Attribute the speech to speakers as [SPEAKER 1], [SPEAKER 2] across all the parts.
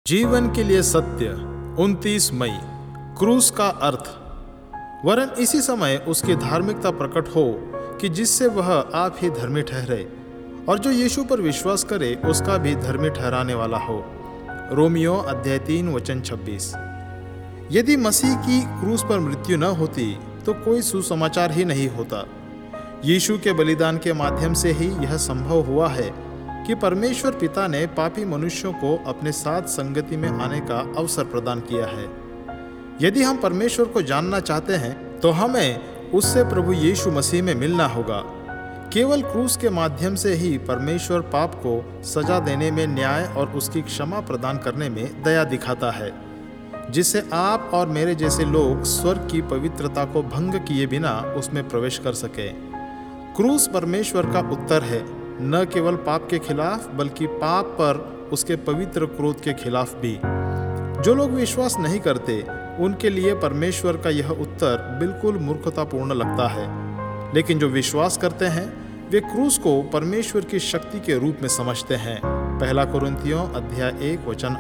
[SPEAKER 1] जीवन के लिए सत्य 29 मई क्रूस का अर्थ। वरन इसी समय उसकी धार्मिकता प्रकट हो कि जिससे वह आप ही धर्मी ठहरे और जो यीशु पर विश्वास करे उसका भी धर्मी ठहराने वाला हो। रोमियो अध्याय 3 वचन 26। यदि मसीह की क्रूस पर मृत्यु न होती तो कोई सुसमाचार ही नहीं होता। यीशु के बलिदान के माध्यम से ही यह संभव हुआ है कि परमेश्वर पिता ने पापी मनुष्यों को अपने साथ संगति में आने का अवसर प्रदान किया है। यदि हम परमेश्वर को जानना चाहते हैं तो हमें उससे प्रभु यीशु मसीह में मिलना होगा। केवल क्रूस के माध्यम से ही परमेश्वर पाप को सजा देने में न्याय और उसकी क्षमा प्रदान करने में दया दिखाता है, जिससे आप और मेरे जैसे लोग स्वर्ग की पवित्रता को भंग किए बिना उसमें प्रवेश कर सके। क्रूस परमेश्वर का उत्तर है, न केवल पाप के खिलाफ बल्कि पाप पर उसके पवित्र क्रोध के खिलाफ भी। जो लोग विश्वास नहीं करते उनके लिए परमेश्वर का यह उत्तर बिल्कुल मूर्खतापूर्ण लगता है, लेकिन जो विश्वास करते हैं वे क्रूस को परमेश्वर की शक्ति के रूप में समझते हैं। पहला कुरिन्थियों अध्याय 1 वचन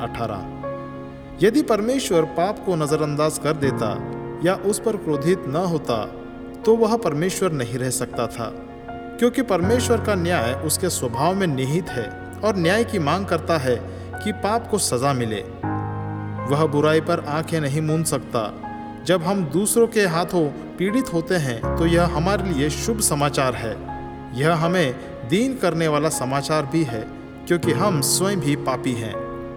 [SPEAKER 1] 18। यदि परमेश्वर पाप को नजरअंदाज कर देता या उस पर क्रोधित न होता तो वह परमेश्वर नहीं रह सकता था, क्योंकि परमेश्वर का न्याय उसके स्वभाव में निहित है और न्याय की मांग करता है कि पाप को सजा मिले। वह बुराई पर आंखें नहीं मूंद सकता। जब हम दूसरों के हाथों पीड़ित होते हैं तो यह हमारे लिए शुभ समाचार है। यह हमें दीन करने वाला समाचार भी है, क्योंकि हम स्वयं भी पापी हैं।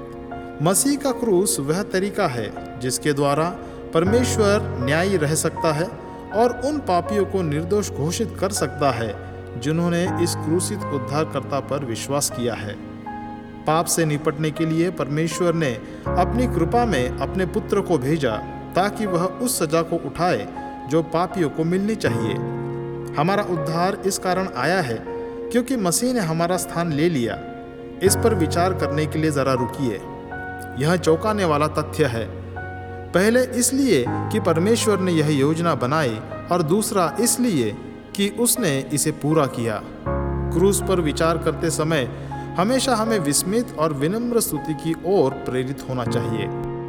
[SPEAKER 1] मसीह का क्रूस वह तरीका है जिसके द्वारा परमेश्वर न्यायी रह सकता है और उन पापियों को निर्दोष घोषित कर सकता है जिन्होंने इस क्रूसित उद्धारकर्ता पर विश्वास किया है। पाप से निपटने के लिए परमेश्वर ने अपनी कृपा में अपने पुत्र को भेजा ताकि वह उस सजा को उठाए जो पापियों को मिलनी चाहिए। हमारा उद्धार इस कारण आया है क्योंकि मसीह ने हमारा स्थान ले लिया। इस पर विचार करने के लिए जरा रुकिए। यह चौंकाने वाला तथ्य है, पहले इसलिए कि परमेश्वर ने यह योजना बनाई और दूसरा इसलिए कि उसने इसे पूरा किया। क्रूस पर विचार करते समय हमेशा हमें विस्मित और विनम्र स्तुति की ओर प्रेरित होना चाहिए।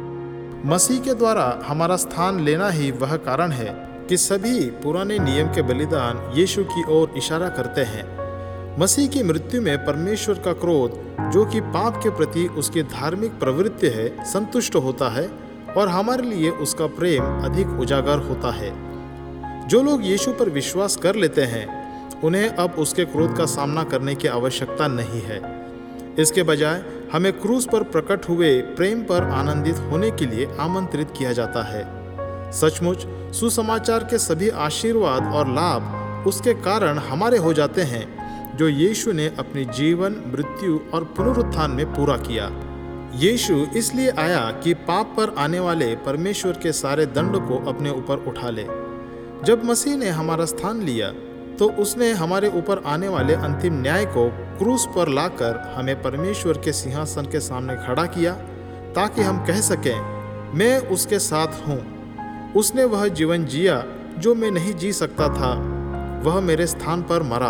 [SPEAKER 1] मसीह के द्वारा हमारा स्थान लेना ही वह कारण है कि सभी पुराने नियम के बलिदान यीशु की ओर इशारा करते हैं। मसीह की मृत्यु में परमेश्वर का क्रोध, जो कि पाप के प्रति उसकी धार्मिक प्रवृत्ति है, संतुष्ट होता है और हमारे लिए उसका प्रेम अधिक उजागर होता है। जो लोग यीशु पर विश्वास कर लेते हैं उन्हें अब उसके क्रोध का सामना करने की आवश्यकता नहीं है। इसके बजाय हमें क्रूस पर प्रकट हुए प्रेम पर आनंदित होने के लिए आमंत्रित किया जाता है। सचमुच सुसमाचार के सभी आशीर्वाद और लाभ उसके कारण हमारे हो जाते हैं जो यीशु ने अपनी जीवन, मृत्यु और पुनरुत्थान में पूरा किया। यीशु इसलिए आया कि पाप पर आने वाले परमेश्वर के सारे दंड को अपने ऊपर उठा ले। जब मसीह ने हमारा स्थान लिया तो उसने हमारे ऊपर आने वाले अंतिम न्याय को क्रूस पर लाकर हमें परमेश्वर के सिंहासन के सामने खड़ा किया ताकि हम कह सकें, मैं उसके साथ हूँ। उसने वह जीवन जिया जो मैं नहीं जी सकता था, वह मेरे स्थान पर मरा।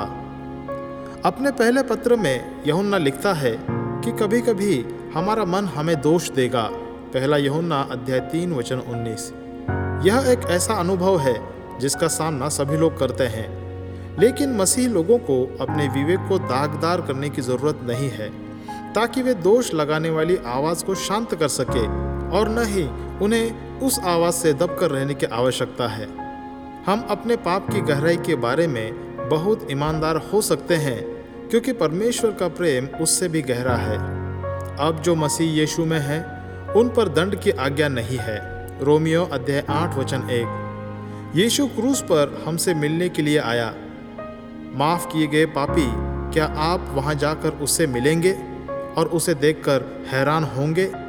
[SPEAKER 1] अपने पहले पत्र में यूहन्ना लिखता है कि कभी कभी हमारा मन हमें दोष देगा। पहला यूहन्ना अध्याय 3 वचन 19। यह एक ऐसा अनुभव है जिसका सामना सभी लोग करते हैं, लेकिन मसीह लोगों को अपने विवेक को दागदार करने की जरूरत नहीं है ताकि वे दोष लगाने वाली आवाज को शांत कर सके, और न ही उन्हें उस आवाज से दबकर रहने की आवश्यकता है। हम अपने पाप की गहराई के बारे में बहुत ईमानदार हो सकते हैं क्योंकि परमेश्वर का प्रेम उससे भी गहरा है। अब जो मसीह यीशु में है उन पर दंड की आज्ञा नहीं है। रोमियो अध्याय 8 वचन 1। यीशु क्रूस पर हमसे मिलने के लिए आया। माफ किए गए पापी, क्या आप वहां जाकर उससे मिलेंगे और उसे देखकर हैरान होंगे?